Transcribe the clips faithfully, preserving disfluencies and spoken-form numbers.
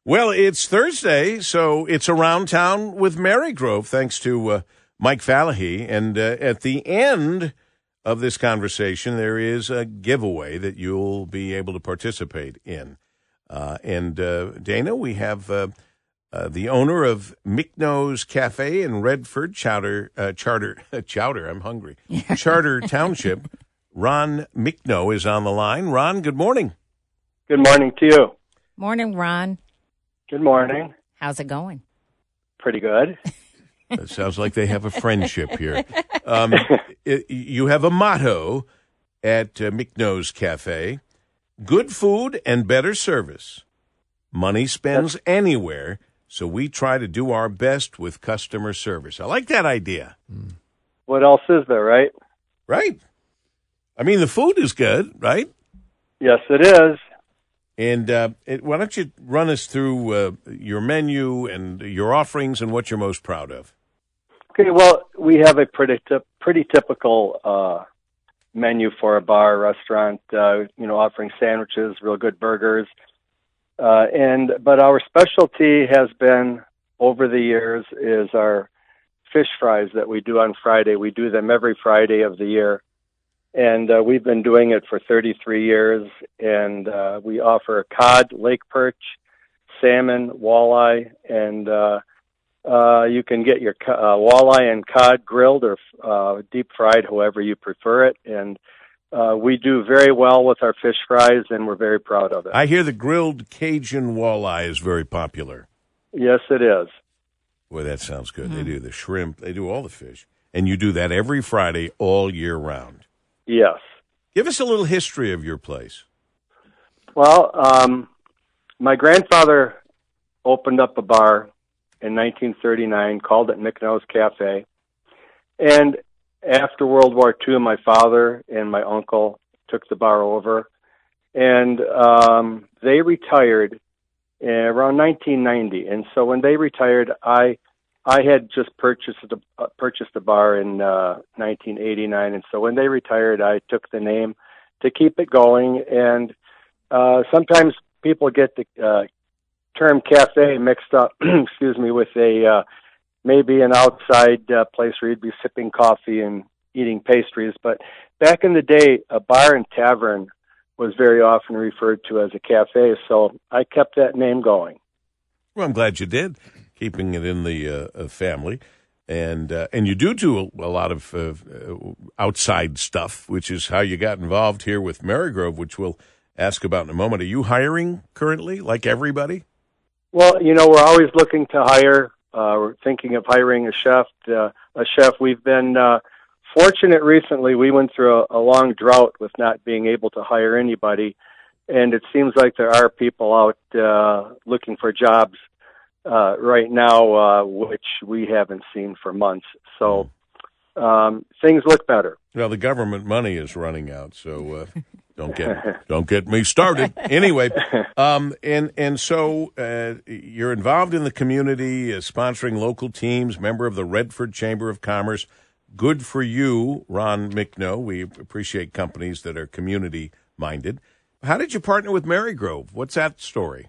Well, it's Thursday, so it's Around Town with Marygrove, thanks to uh, Mike Fallahy. And uh, at the end of this conversation, there is a giveaway that you'll be able to participate in. Uh, and, uh, Dana, we have uh, uh, the owner of Mickno's Cafe in Redford, Chowder, uh, Charter, Chowder, I'm hungry, Charter Township. Ron Mickno is on the line. Ron, good morning. Good morning to you. Morning, Ron. Good morning. How's it going? Pretty good. It sounds like they have a friendship here. Um, it, you have a motto at uh, Mickno's Cafe: good food and better service. Money spends That's- anywhere, so we try to do our best with customer service. I like that idea. What else is there, right? Right. I mean, the food is good, right? Yes, it is. And uh, it, why don't you run us through uh, your menu and your offerings and what you're most proud of? Okay, well, we have a pretty t- pretty typical uh, menu for a bar restaurant. Uh, you know, offering sandwiches, real good burgers, uh, and but our specialty has been over the years is our fish fries that we do on Friday. We do them every Friday of the year. And uh, we've been doing it for thirty-three years, and uh, we offer cod, lake perch, salmon, walleye, and uh, uh, you can get your uh, walleye and cod grilled or uh, deep fried, however you prefer it. And uh, we do very well with our fish fries, and we're very proud of it. I hear the grilled Cajun walleye is very popular. Yes, it is. Boy, that sounds good. Mm. They do the shrimp. They do all the fish. And you do that every Friday all year round. Yes. Give us a little history of your place. Well, um, my grandfather opened up a bar in nineteen thirty-nine, called it Mickno's Cafe. And after World War Two, my father and my uncle took the bar over. And um, they retired in around nineteen ninety. And so when they retired, I I had just purchased a, uh, purchased a bar in uh, nineteen eighty-nine, and so when they retired, I took the name to keep it going. And uh, sometimes people get the uh, term cafe mixed up, excuse me, with a uh, maybe an outside uh, place where you'd be sipping coffee and eating pastries. But back in the day, a bar and tavern was very often referred to as a cafe, so I kept that name going. Well, I'm glad you did. Keeping it in the uh, family, and uh, and you do do a, a lot of uh, outside stuff, which is how you got involved here with Marygrove, which we'll ask about in a moment. Are you hiring currently, like everybody? Well, you know, we're always looking to hire. Uh, we're thinking of hiring a chef. Uh, a chef. We've been uh, fortunate recently. We went through a, a long drought with not being able to hire anybody, and it seems like there are people out uh, looking for jobs Uh, right now, uh, which we haven't seen for months. So um, things look better. Well, the government money is running out, so uh, don't get don't get me started. Anyway, um, and and so uh, you're involved in the community, uh, sponsoring local teams, member of the Redford Chamber of Commerce. Good for you, Ron Mickno. We appreciate companies that are community minded. How did you partner with Marygrove? What's that story?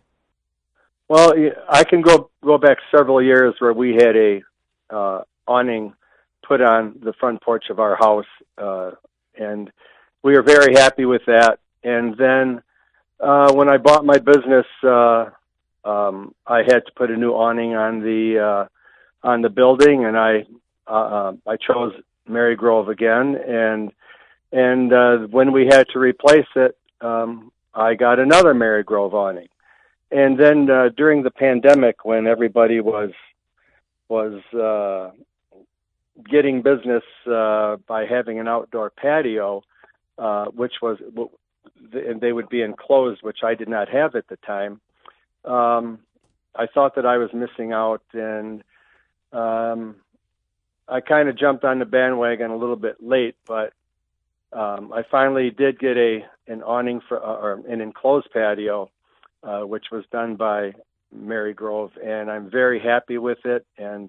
Well, I can go go back several years where we had a uh, awning put on the front porch of our house, uh, and we were very happy with that. And then uh, when I bought my business, uh, um, I had to put a new awning on the uh, on the building, and I uh, I chose Marygrove again. And and uh, when we had to replace it, um, I got another Marygrove awning. And then uh, during the pandemic, when everybody was was uh, getting business uh, by having an outdoor patio, uh, which was and they would be enclosed, which I did not have at the time, um, I thought that I was missing out, and um, I kind of jumped on the bandwagon a little bit late, but um, I finally did get a an awning for uh, or an enclosed patio. Uh, which was done by Marygrove, and I'm very happy with it. And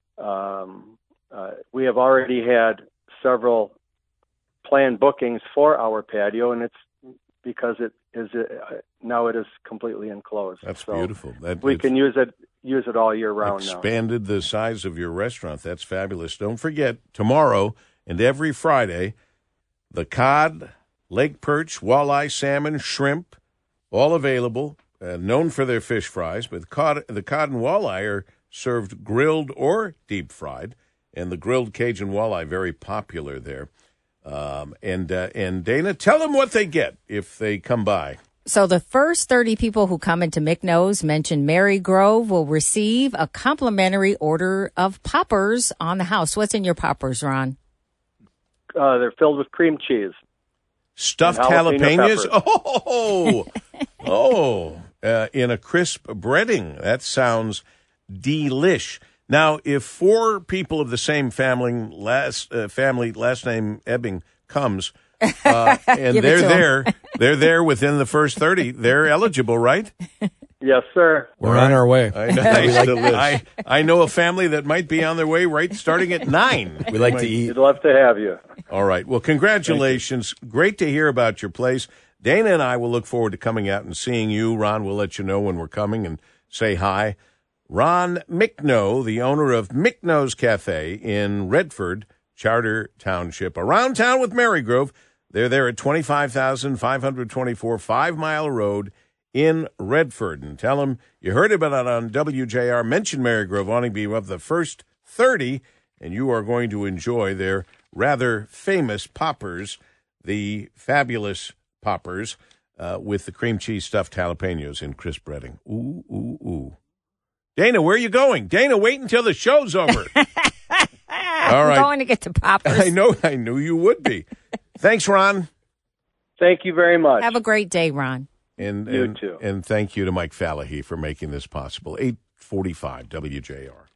um, uh, we have already had several planned bookings for our patio, and it's because it is uh, now it is completely enclosed. That's so beautiful. That, we can use it use it all year round now. Expanded the size of your restaurant. That's fabulous. Don't forget, tomorrow and every Friday, the cod, lake perch, walleye, salmon, shrimp, all available, uh, known for their fish fries, but cod, the cod and walleye are served grilled or deep fried, and the grilled Cajun walleye, very popular there. Um, and, uh, and Dana, tell them what they get if they come by. So the first thirty people who come into McNo's, mention Mary Grove, will receive a complimentary order of poppers on the house. What's in your poppers, Ron? Uh, they're filled with cream cheese. Stuffed jalapeno jalapenos? Oh, oh, uh, in a crisp breading. That sounds delish. Now, if four people of the same family, last uh, family, last name Ebbing, comes, uh, and they're there, they're there within the first thirty, they're eligible, right? Yes, sir. We're on our way. I know, I, I know a family that might be on their way right starting at nine. We like to eat. We'd love to have you. All right. Well, congratulations. Great to hear about your place. Dana and I will look forward to coming out and seeing you. Ron will let you know when we're coming and say hi. Ron McNo, the owner of McNo's Cafe in Redford, Charter Township. Around town with Mary Grove. They're there at twenty-five thousand five hundred twenty-four Five Mile Road in Redford. And tell them you heard about it on W J R. Mention Mary Grove awning be of the first thirty, and you are going to enjoy their rather famous poppers, the fabulous poppers, uh, with the cream cheese stuffed jalapenos in crisp breading. Ooh, ooh, ooh. Dana, where are you going? Dana, wait until the show's over. All right. I'm going to get the poppers. I know. I knew you would be. Thanks, Ron. Thank you very much. Have a great day, Ron. And, You and, too. And thank you to Mike Fallahy for making this possible. eight forty-five W J R.